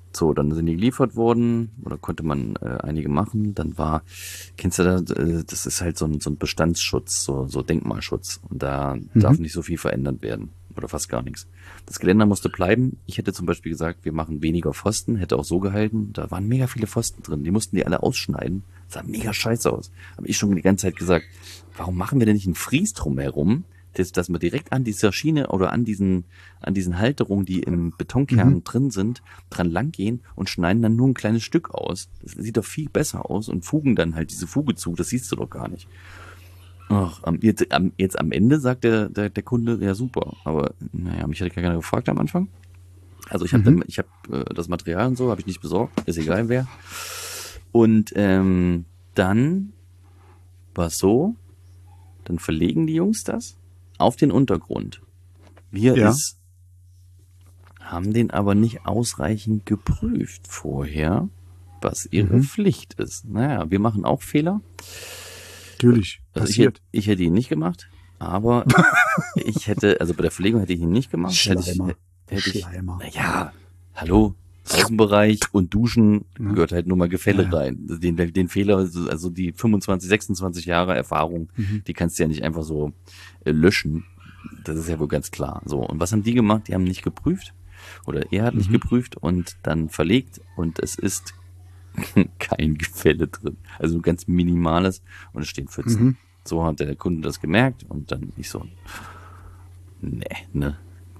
So, dann sind die geliefert worden oder konnte man einige machen. Dann kennst du das ist halt so ein Bestandsschutz, so Denkmalschutz. Und da darf nicht so viel verändert werden oder fast gar nichts. Das Geländer musste bleiben. Ich hätte zum Beispiel gesagt, wir machen weniger Pfosten, hätte auch so gehalten. Da waren mega viele Pfosten drin, die mussten die alle ausschneiden. Das sah mega scheiße aus. Habe ich schon die ganze Zeit gesagt, warum machen wir denn nicht einen Fries drumherum? Dass wir direkt an dieser Schiene oder an diesen Halterungen, die im Betonkern drin sind, dran lang gehen und schneiden dann nur ein kleines Stück aus. Das sieht doch viel besser aus und fugen dann halt diese Fuge zu, das siehst du doch gar nicht. Ach, jetzt am Ende sagt der Kunde, ja super, aber naja, mich hatte keiner gefragt am Anfang. Also ich habe das Material und so, habe ich nicht besorgt, ist egal wer. Und dann war es so, dann verlegen die Jungs das auf den Untergrund. Haben den aber nicht ausreichend geprüft vorher, was ihre Pflicht ist. Naja, wir machen auch Fehler. Natürlich, passiert. Ich hätte ihn nicht gemacht, aber also bei der Verlegung hätte ich ihn nicht gemacht. Schleimer. Naja, hallo, Außenbereich und Duschen gehört halt nur mal Gefälle rein. Den Fehler, also die 25, 26 Jahre Erfahrung, die kannst du ja nicht einfach so löschen. Das ist ja wohl ganz klar. So, und was haben die gemacht? Die haben nicht geprüft oder er hat nicht geprüft und dann verlegt und es ist kein Gefälle drin. Also ein ganz minimales und es stehen Pfützen. So hat der Kunde das gemerkt und dann ich so, nee. Dann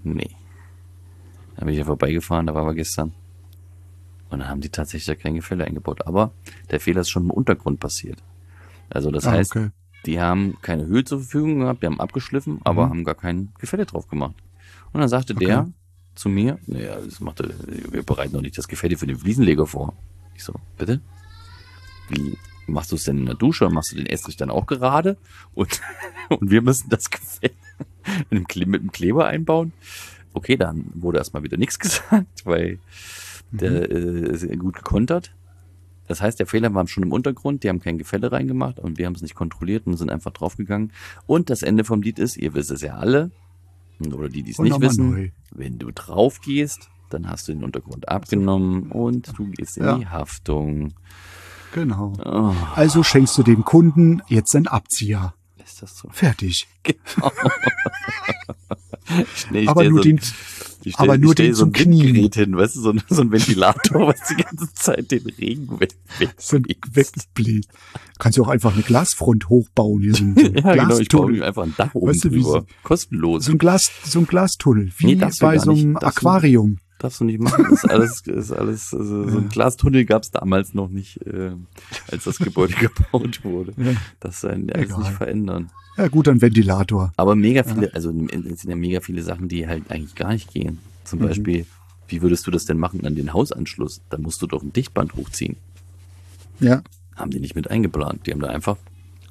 bin ich ja vorbeigefahren, da war wir gestern. Und dann haben die tatsächlich kein Gefälle eingebaut. Aber der Fehler ist schon im Untergrund passiert. Also das heißt, die haben keine Höhe zur Verfügung gehabt, die haben abgeschliffen, aber haben gar kein Gefälle drauf gemacht. Und dann sagte der zu mir, naja, wir bereiten doch nicht das Gefälle für den Fliesenleger vor. Ich so, bitte? Wie machst du es denn in der Dusche? Machst du den Estrich dann auch gerade? Und wir müssen das Gefälle mit dem Kleber einbauen? Okay, dann wurde erstmal wieder nichts gesagt, weil der ist gut gekontert. Das heißt, der Fehler war schon im Untergrund, die haben kein Gefälle reingemacht und wir haben es nicht kontrolliert und sind einfach draufgegangen. Und das Ende vom Lied ist, ihr wisst es ja alle, oder die es nicht wissen, wenn du drauf gehst, dann hast du den Untergrund abgenommen und du gehst in die Haftung. Genau. Oh. Also schenkst du dem Kunden jetzt einen Abzieher. Ist das so? Fertig. Genau. Aber nur den zum Knien. Gerät hin, weißt du, so ein Ventilator, was die ganze Zeit den Regen wegbläst. Kannst du auch einfach eine Glasfront hochbauen. Hier so ein genau, ich baue einfach ein Dach oben drüber. Kostenlos. So ein Glastunnel, wie bei so einem Aquarium. Darfst du nicht machen. Ist alles so ein Glastunnel gab es damals noch nicht, als das Gebäude gebaut wurde. Ja. Das soll alles nicht verändern. Ja, gut, ein Ventilator. Aber mega viele, also es sind ja mega viele Sachen, die halt eigentlich gar nicht gehen. Zum Beispiel, wie würdest du das denn machen an den Hausanschluss? Da musst du doch ein Dichtband hochziehen. Ja. Haben die nicht mit eingeplant. Die haben da einfach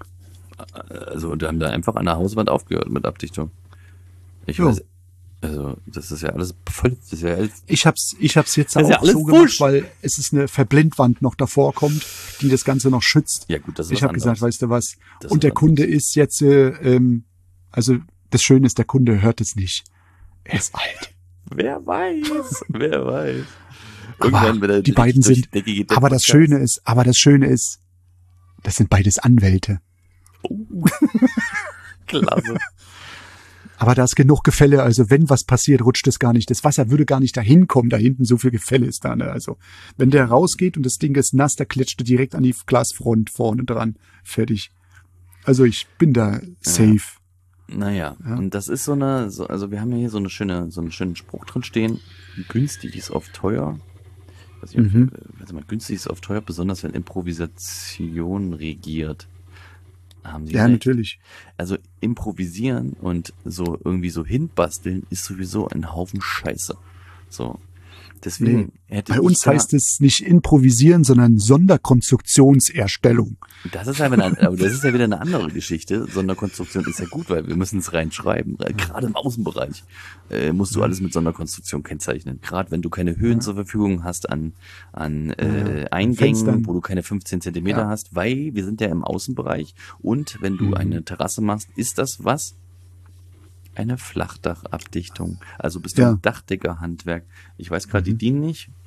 an der Hauswand aufgehört mit Abdichtung. Ich weiß, also das ist ja alles voll. Das ist ja alles, ich hab's jetzt auch so gemacht, weil es ist eine Verblendwand noch davor kommt, die das Ganze noch schützt. Ja gut, das ist ich habe gesagt, weißt du was? Das und der Kunde ist jetzt, also das Schöne ist, der Kunde hört es nicht. Er ist alt. Wer weiß. Irgendwann, wenn er die beiden sind. Aber das Schöne ist, das sind beides Anwälte. Oh. Klasse. Aber da ist genug Gefälle, also wenn was passiert, rutscht es gar nicht. Das Wasser würde gar nicht dahin kommen, da hinten so viel Gefälle ist da. Ne? Also wenn der rausgeht und das Ding ist nass, da kletscht er direkt an die Glasfront vorne dran. Fertig. Also ich bin da safe. Naja, und das ist also wir haben ja hier so einen schönen Spruch drin stehen. Günstig ist oft teuer. Günstig ist oft teuer, besonders wenn Improvisation regiert. Haben Sie recht. Natürlich. Also improvisieren und so irgendwie so hinbasteln ist sowieso ein Haufen Scheiße. So. Deswegen bei uns heißt es nicht improvisieren, sondern Sonderkonstruktionserstellung. Das ist ja wieder eine andere Geschichte. Sonderkonstruktion ist ja gut, weil wir müssen es reinschreiben. Gerade im Außenbereich musst du alles mit Sonderkonstruktion kennzeichnen. Gerade wenn du keine Höhen zur Verfügung hast an Eingängen, Fenstern, wo du keine 15 Zentimeter hast, weil wir sind ja im Außenbereich. Und wenn du eine Terrasse machst, ist das was? Eine Flachdachabdichtung. Also bist du ein Dachdeckerhandwerk. Ich weiß gerade die DIN nicht.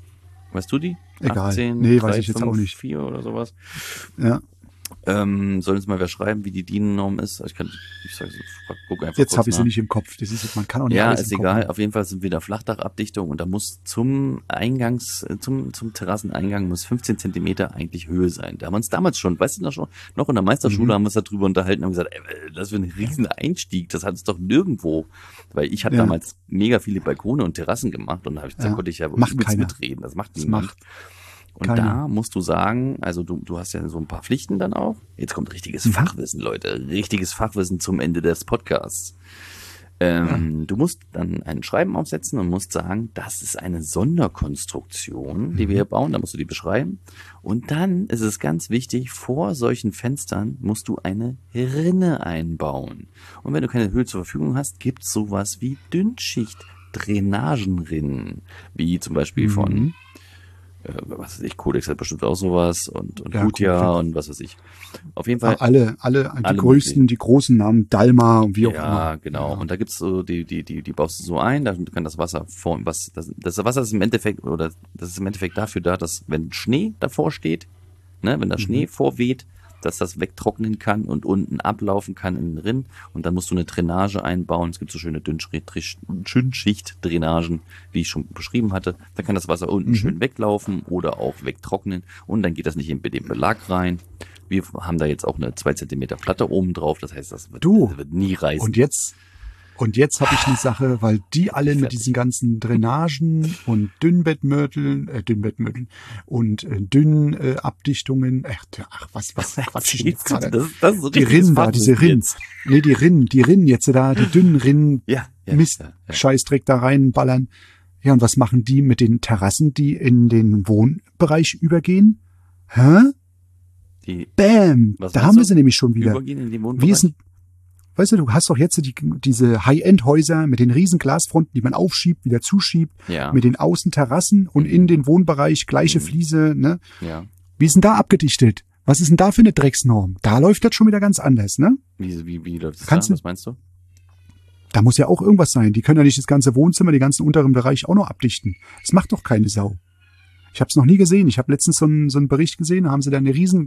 Weißt du die? Egal. 18, nee, 3, weiß ich jetzt 5, auch nicht. 4 oder sowas. Ja. Soll uns mal wer schreiben, wie die DIN-Norm ist? Guck einfach Jetzt kurz habe ich sie nach. nicht im Kopf. Das ist, man kann auch nicht Ja, alles ist im Kopf egal. haben. Auf jeden Fall sind wir da Flachdachabdichtung und da muss zum Terrasseneingang muss 15 Zentimeter eigentlich Höhe sein. Da haben wir uns damals schon, weißt du noch in der Meisterschule haben wir uns darüber unterhalten und gesagt, das für ein riesen Einstieg, das hat es doch nirgendwo. Weil ich habe damals mega viele Balkone und Terrassen gemacht und da konnte ich ja übelst mitreden. Das macht niemand. Und da musst du sagen, also du hast ja so ein paar Pflichten dann auch. Jetzt kommt richtiges Fachwissen, Leute. Richtiges Fachwissen zum Ende des Podcasts. Du musst dann ein Schreiben aufsetzen und musst sagen, das ist eine Sonderkonstruktion, die wir hier bauen. Da musst du die beschreiben. Und dann ist es ganz wichtig, vor solchen Fenstern musst du eine Rinne einbauen. Und wenn du keine Höhe zur Verfügung hast, gibt es sowas wie Dünnschicht-Drainagenrinnen. Wie zum Beispiel von was weiß ich, Codex hat bestimmt auch sowas und Gutia und was weiß ich. Auf jeden Fall. Alle die größten, die großen Namen, Dalma und wie auch immer. Ja, genau. Und da gibt's so, die baust du so ein, da kann das Wasser das Wasser ist im Endeffekt, oder das ist im Endeffekt dafür da, dass wenn Schnee davor steht, ne, wenn da Schnee vorweht, dass das wegtrocknen kann und unten ablaufen kann in den Rinn. Und dann musst du eine Drainage einbauen. Es gibt so schöne Dünnschicht-Drainagen, wie ich schon beschrieben hatte. Da kann das Wasser unten schön weglaufen oder auch wegtrocknen. Und dann geht das nicht in den Belag rein. Wir haben da jetzt auch eine 2 Zentimeter Platte oben drauf. Das heißt, das wird nie reißen. Und jetzt habe ich eine Sache, weil die alle mit diesen ganzen Drainagen und Dünnbettmörteln und dünnen Abdichtungen, was Quatsch ich jetzt gerade. Das ist so die Rinnen da, diese Rinnen. Nee, die Rinnen jetzt da, die dünnen Rinnen, Mist, Scheißdreck da reinballern. Ja, und was machen die mit den Terrassen, die in den Wohnbereich übergehen? Bam! Da haben wir sie nämlich schon wieder. Übergehen in den Wohnbereich? Weißt du, du hast doch jetzt diese High-End-Häuser mit den riesen Glasfronten, die man aufschiebt, wieder zuschiebt, mit den Außenterrassen und in den Wohnbereich gleiche Fliese, ne? Ja. Wie ist denn da abgedichtet? Was ist denn da für eine Drecksnorm? Da läuft das schon wieder ganz anders, ne? Wie läuft das da? Was meinst du? Da muss ja auch irgendwas sein. Die können ja nicht das ganze Wohnzimmer, den ganzen unteren Bereich auch noch abdichten. Das macht doch keine Sau. Ich habe es noch nie gesehen. Ich habe letztens so einen Bericht gesehen, da haben sie da eine riesen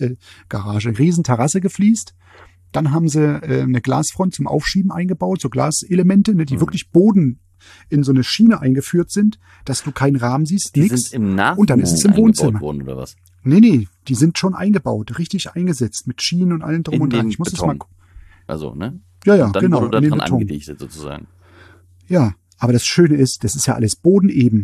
riesen Terrasse gefliest. Dann haben sie eine Glasfront zum Aufschieben eingebaut, so Glaselemente, ne, die wirklich Boden in so eine Schiene eingeführt sind, dass du keinen Rahmen siehst, die sind im Nachhinein und dann ist es im Wohnzimmer worden, oder was? Nee, die sind schon eingebaut, richtig eingesetzt, mit Schienen und allem drum und dran. Ich muss das mal gucken. Also, ne? Ja, und dann genau. wurde da dran angedichtet, sozusagen. Ja, aber das Schöne ist, das ist ja alles bodeneben.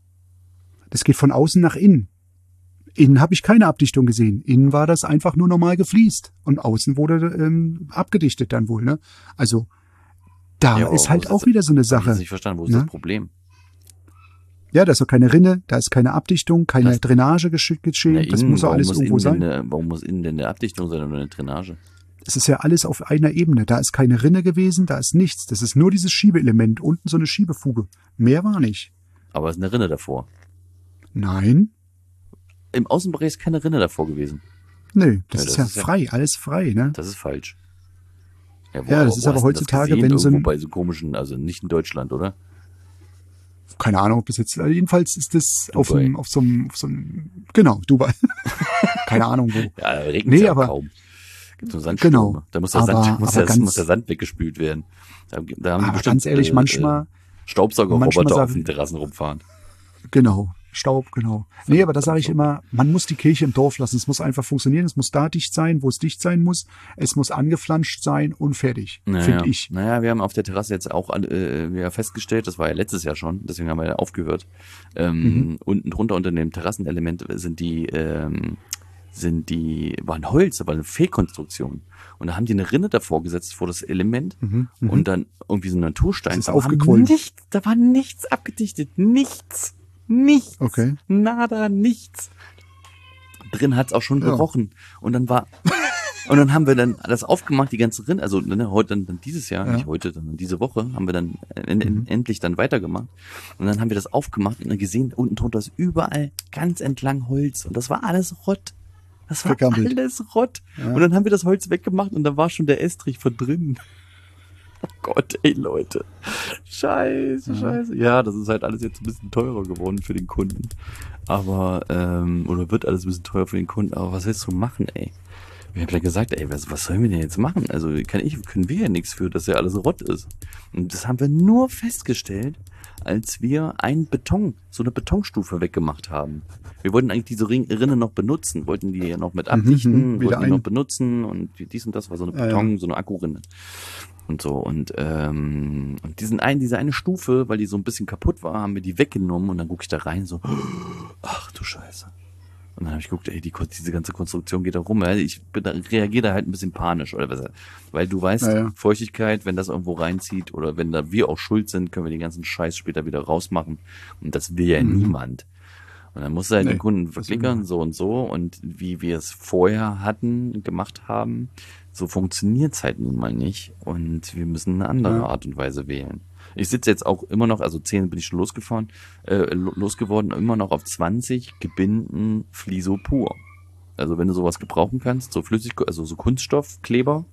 Das geht von außen nach innen. Innen habe ich keine Abdichtung gesehen. Innen war das einfach nur normal gefliest. Und außen wurde abgedichtet dann wohl, ne? Also, da ist halt auch wieder so eine Sache. Ich habe nicht verstanden, wo ist das Problem? Ja, da ist doch keine Rinne, da ist keine Abdichtung, keine Drainage geschehen. Das muss doch alles irgendwo sein. Warum muss innen denn eine Abdichtung sein oder eine Drainage? Es ist ja alles auf einer Ebene. Da ist keine Rinne gewesen, da ist nichts. Das ist nur dieses Schiebeelement. Unten so eine Schiebefuge. Mehr war nicht. Aber es ist eine Rinne davor. Nein. Im Außenbereich ist keine Rinne davor gewesen. Nö, das ist ja frei, alles frei, ne? Das ist falsch. Ja, das ist aber heutzutage, wenn so bei so komischen, also nicht in Deutschland, oder? Keine Ahnung, ob das jetzt, jedenfalls ist das auf so einem, genau, Dubai. Keine Ahnung wo. Ja, regnet ja aber kaum. Gibt so Sandstürme. Genau. Da muss der Sand weggespült werden. Da haben die aber ganz ehrlich, manchmal Staubsaugerroboter auf den Terrassen rumfahren. Genau. Staub, genau. Nee, aber da sage ich immer, man muss die Kirche im Dorf lassen. Es muss einfach funktionieren. Es muss da dicht sein, wo es dicht sein muss. Es muss angeflanscht sein und fertig, finde ich. Naja, wir haben auf der Terrasse jetzt auch festgestellt, das war ja letztes Jahr schon, deswegen haben wir ja aufgehört. Unten drunter unter dem Terrassenelement waren Holz, aber eine Fehlkonstruktion. Und da haben die eine Rinne davor gesetzt vor das Element und dann irgendwie so ein Naturstein. Das ist aufgequollen. Da war nichts abgedichtet. Nichts. Okay. Nada, nichts. Drin hat's auch schon gerochen. Und dann haben wir dann das aufgemacht, die ganze Rinne, also heute dann dieses Jahr, nicht heute, sondern diese Woche, haben wir dann endlich dann weitergemacht. Und dann haben wir das aufgemacht und dann gesehen, unten drunter ist überall ganz entlang Holz. Und das war alles Rott. Das war alles Rott. Ja. Und dann haben wir das Holz weggemacht und da war schon der Estrich von drinnen. Gott, ey, Leute. Scheiße. Ja, das ist halt alles jetzt ein bisschen teurer geworden für den Kunden. Aber, oder wird alles ein bisschen teurer für den Kunden. Aber was willst du machen, ey? Ich habe ja gesagt, ey, was sollen wir denn jetzt machen? Also können wir ja nichts für, dass ja alles Rott ist. Und das haben wir nur festgestellt, als wir so eine Betonstufe weggemacht haben. Wir wollten eigentlich diese Rinne noch benutzen, wollten die ja noch mit abdichten, wollten die noch benutzen und dies und das war so eine so eine Akkurinne. Und so, und diese eine Stufe, weil die so ein bisschen kaputt war, haben wir die weggenommen und dann gucke ich da rein so, ach du Scheiße. Und dann habe ich geguckt, ey, diese ganze Konstruktion geht da rum. Ich reagiere da halt ein bisschen panisch, oder besser. Weil du weißt, Feuchtigkeit, wenn das irgendwo reinzieht oder wenn da wir auch schuld sind, können wir den ganzen Scheiß später wieder rausmachen. Und das will ja niemand. Und dann musst du halt den Kunden verklickern, so und so. Und wie wir es vorher gemacht haben, so funktioniert's halt nun mal nicht. Und wir müssen eine andere Art und Weise wählen. Ich sitze jetzt auch immer noch, also 10 bin ich schon losgeworden, immer noch auf 20 Gebinden Fliso pur. Also wenn du sowas gebrauchen kannst, so also so Kunststoffkleber,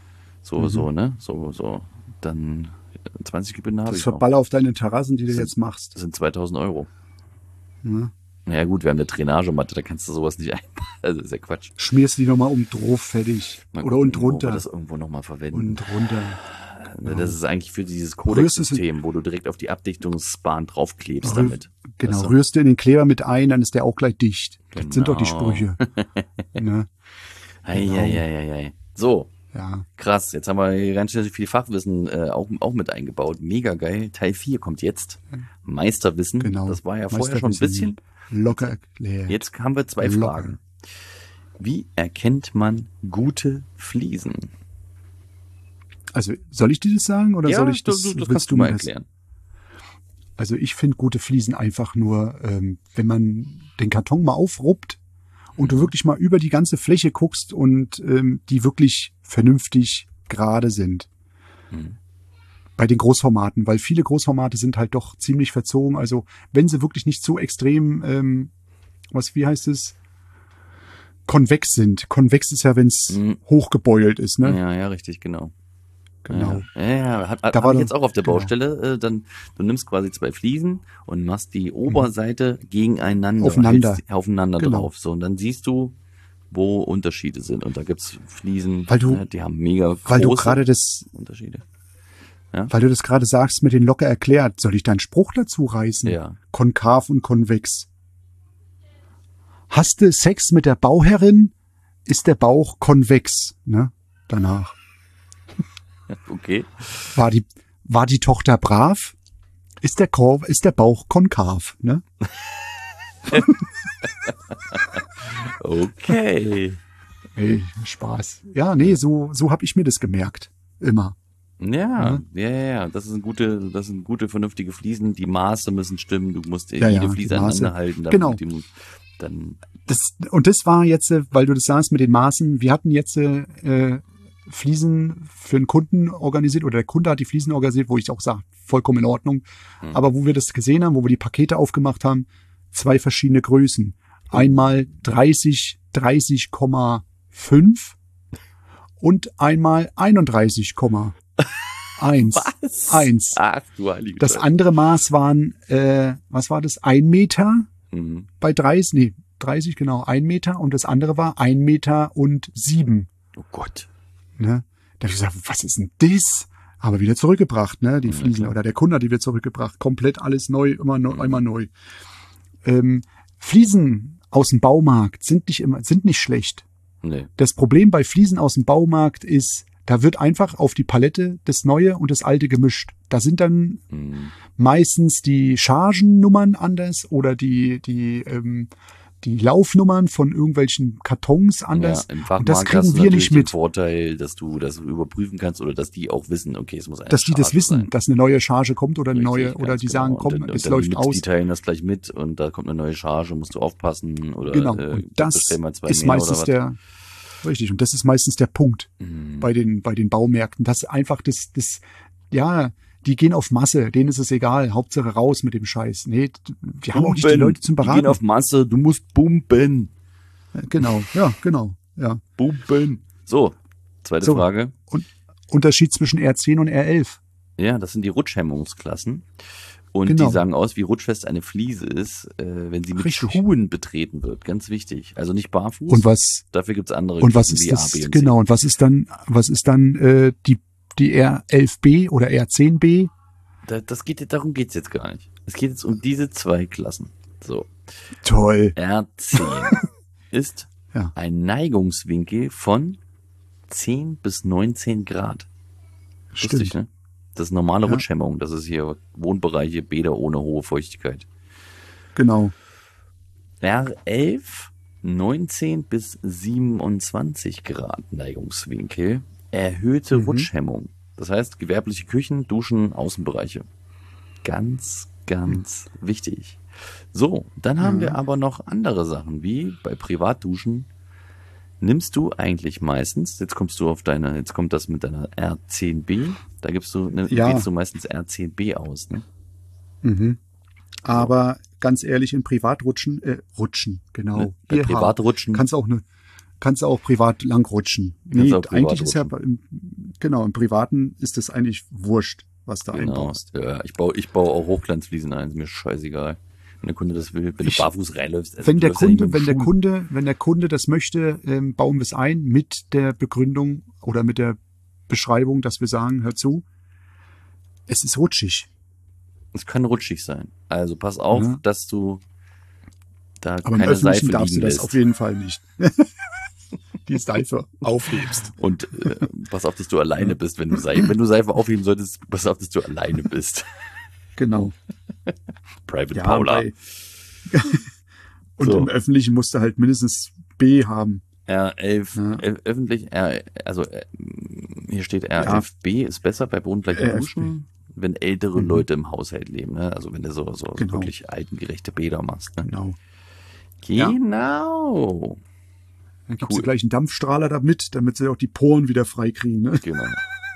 dann 20 Gebinde habe ich noch. Das Verballer auf deine Terrassen, die du jetzt machst. Das sind 2.000 Euro. Ja. Naja gut, wir haben eine Drainagematte, da kannst du sowas nicht einbauen. Also ist ja Quatsch. Schmierst die nochmal drauf, fertig. Oder und drunter. Das irgendwo nochmal verwenden. Und drunter. Ja. Das ist eigentlich für dieses Codex-System, wo du direkt auf die Abdichtungsbahn draufklebst damit. Genau, rührst du in den Kleber mit ein, dann ist der auch gleich dicht. Genau. Das sind doch die Sprüche. Ne? Genau. So, ja. Krass, jetzt haben wir ganz schön viel Fachwissen auch mit eingebaut. Mega geil. Teil 4 kommt jetzt. Meisterwissen. Genau. Das war ja vorher schon ein bisschen locker erklärt. Jetzt haben wir 2 Fragen. Wie erkennt man gute Fliesen? Also, soll ich dir das sagen oder soll ich das? Das kannst du mal erklären. Also, ich finde gute Fliesen einfach nur, wenn man den Karton mal aufruppt und du wirklich mal über die ganze Fläche guckst und die wirklich vernünftig gerade sind. Bei den Großformaten, weil viele Großformate sind halt doch ziemlich verzogen. Also, wenn sie wirklich nicht so extrem, wie heißt es? Konvex sind. Konvex ist ja, wenn es hochgebeult ist, ne? Ja, richtig, genau. Genau. Ja, habe ich jetzt auch auf der Baustelle. Dann du nimmst quasi 2 Fliesen und machst die Oberseite gegeneinander. Aufeinander genau. drauf. So, und dann siehst du, wo Unterschiede sind. Und da gibt's Fliesen, die haben mega große Unterschiede. Ja? Weil du das gerade sagst, mit den locker erklärt, soll ich da einen Spruch dazu reißen? Ja. Konkav und konvex. Hast du Sex mit der Bauherrin, ist der Bauch konvex, ne? Danach. Okay. War die Tochter brav? Ist der Bauch konkav, ne? Okay. Hey, Spaß. Ja, nee, so hab ich mir das gemerkt. Immer. Ja. Das sind gute, vernünftige Fliesen. Die Maße müssen stimmen. Du musst jede Fliese aneinander halten. Genau. Das war jetzt, weil du das sagst mit den Maßen, wir hatten jetzt Fliesen für einen Kunden organisiert oder der Kunde hat die Fliesen organisiert, wo ich auch sage, vollkommen in Ordnung. Aber wo wir das gesehen haben, wo wir die Pakete aufgemacht haben, 2 verschiedene Größen. Einmal 30,5 und einmal 31,1. Was? 1. Ach du heilige Das Scheiße. andere Maß waren, was war das? 1 Meter bei 30 genau, 1 Meter und das andere war 1,07 Meter. Oh Gott. Ne? Da habe ich gesagt, was ist denn das? Aber wieder zurückgebracht, ne? Die Fliesen oder der Kunde hat die wieder zurückgebracht. Komplett alles neu, immer neu. Fliesen aus dem Baumarkt sind nicht schlecht. Nee. Das Problem bei Fliesen aus dem Baumarkt ist, da wird einfach auf die Palette das Neue und das Alte gemischt. Da sind dann meistens die Chargennummern anders oder die Laufnummern von irgendwelchen Kartons anders. Ja, im Fachmarkt und das kriegen wir nicht mit. Den Vorteil, dass du das überprüfen kannst oder dass die auch wissen, okay, es muss eine Dass die das wissen, sein. Dass eine neue Charge kommt oder eine Richtig, neue, oder die sagen, komm, es läuft aus. Die teilen das gleich mit und da kommt eine neue Charge, musst du aufpassen oder genau. Und das mal 2 ist mehr meistens oder was. Richtig. Und das ist meistens der Punkt bei den Baumärkten. Das ist einfach die gehen auf Masse, denen ist es egal, Hauptsache raus mit dem Scheiß. Nee, die haben auch nicht die Leute zum Beraten. Die gehen auf Masse, du musst pumpen. Genau, ja. Pumpen. So, zweite Frage. Unterschied zwischen R10 und R11. Ja, das sind die Rutschhemmungsklassen. Und Genau. die sagen aus, wie rutschfest eine Fliese ist, wenn sie mit Richtig. Schuhen betreten wird. Ganz wichtig. Also nicht barfuß. Und was, Dafür gibt's andere und was Klassen ist wie das, A, B und C. genau, und was ist dann die R11B oder R10B? Darum geht's jetzt gar nicht. Es geht jetzt um diese zwei Klassen. So. Toll. R10 ist Ja. ein Neigungswinkel von 10 bis 19 Grad. Lustig, Stimmt. ne? Das ist normale Ja. Rutschhemmung. Das ist hier Wohnbereiche, Bäder ohne hohe Feuchtigkeit. Genau. R11, 19 bis 27 Grad Neigungswinkel, erhöhte Rutschhemmung. Das heißt, gewerbliche Küchen, Duschen, Außenbereiche. Ganz, ganz wichtig. So, dann haben wir aber noch andere Sachen, wie bei Privatduschen. Nimmst du eigentlich meistens, jetzt kommt das mit deiner R10B, da wählst du meistens R10B aus, ne? Mhm. Aber ganz ehrlich, in Privatrutschen, genau. Ne, bei IH. Privatrutschen. Kannst du auch privat lang rutschen. Kannst auch privat eigentlich ist ja, im Privaten ist es eigentlich wurscht, was du einbaust. Ja, ich baue auch Hochglanzfliesen ein, ist mir scheißegal. Wenn der Kunde das will, wenn du barfuß reinläufst. Wenn der Kunde das möchte, bauen wir es ein mit der Begründung oder mit der Beschreibung, dass wir sagen, hör zu, es ist rutschig. Es kann rutschig sein. Also pass auf, dass du da Aber keine im Seife Öffentlichen darfst du liegen das lässt. auf jeden Fall nicht. Die Seife aufhebst. Und pass auf, dass du alleine bist, wenn du Seife aufheben solltest, pass auf, dass du alleine bist. Genau. Private Paula. Und So. im Öffentlichen musst du halt mindestens B haben. R11, öffentlich, hier steht R11B ist besser bei bodengleichen RFB. Duschen, wenn ältere Leute im Haushalt leben, ne? Also wenn du so Genau. wirklich altengerechte Bäder machst, ne? Genau. Genau. Dann gibst du gleich einen Dampfstrahler damit sie auch die Poren wieder frei kriegen. Ne? Genau.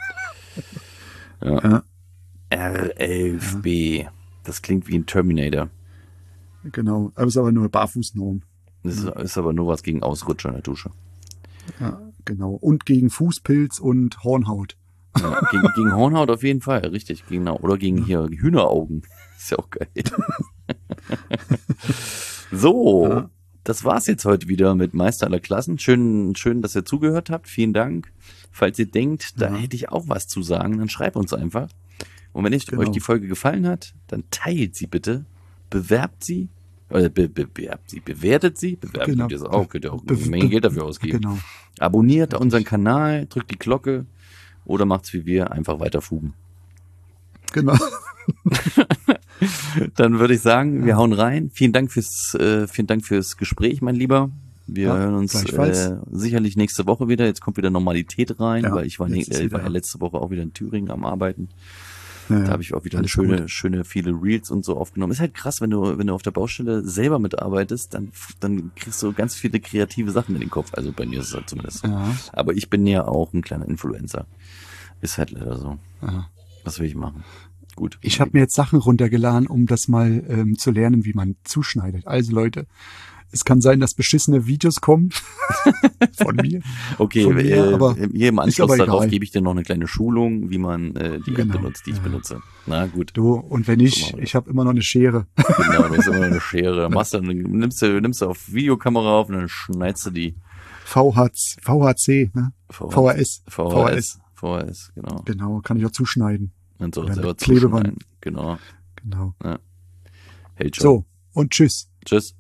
Ja. R11B. Das klingt wie ein Terminator. Genau. Aber es ist aber nur eine Barfußnorm. Das ist aber nur was gegen Ausrutscher in der Dusche. Ja, genau. Und gegen Fußpilz und Hornhaut. Ja, gegen Hornhaut auf jeden Fall, richtig. Oder gegen hier Hühneraugen. Ist ja auch geil. So, das war's jetzt heute wieder mit Meister aller Klassen. Schön, dass ihr zugehört habt. Vielen Dank. Falls ihr denkt, da hätte ich auch was zu sagen, dann schreibt uns einfach. Und wenn euch die Folge gefallen hat, dann teilt sie bitte, bewerbt sie, oder bewertet sie, bewerbt ihr das auch, könnt ihr auch eine Menge Geld dafür ausgeben. Genau. Abonniert unseren Kanal, drückt die Glocke oder macht's wie wir, einfach weiter fugen. Genau. Dann würde ich sagen, wir hauen rein. Vielen Dank fürs Gespräch, mein Lieber. Wir hören uns sicherlich nächste Woche wieder. Jetzt kommt wieder Normalität rein, weil ich war ja letzte Woche auch wieder in Thüringen am Arbeiten. Ja, da habe ich auch wieder schöne viele Reels und so aufgenommen. Ist halt krass, wenn du auf der Baustelle selber mitarbeitest, dann kriegst du ganz viele kreative Sachen in den Kopf. Also bei mir ist es halt zumindest so. Ja. Aber ich bin ja auch ein kleiner Influencer. Ist halt leider so. Ja. Was will ich machen? Gut. Ich habe mir jetzt Sachen runtergeladen, um das mal zu lernen, wie man zuschneidet. Also Leute, es kann sein, dass beschissene Videos kommen von mir. Okay, von mir, aber hier im Anschluss darauf gebe ich dir noch eine kleine Schulung, wie man die App benutzt, die ich benutze. Na gut. Du, und wenn ich habe immer noch eine Schere. Genau, du hast immer noch eine Schere. Nimmst du auf Videokamera auf und dann schneidest du die. VHC, ne? VHS, genau. Genau, kann ich auch zuschneiden. Und so oder selber Klebeband. Genau. Genau. Ja. Hält schon. So, und tschüss. Tschüss.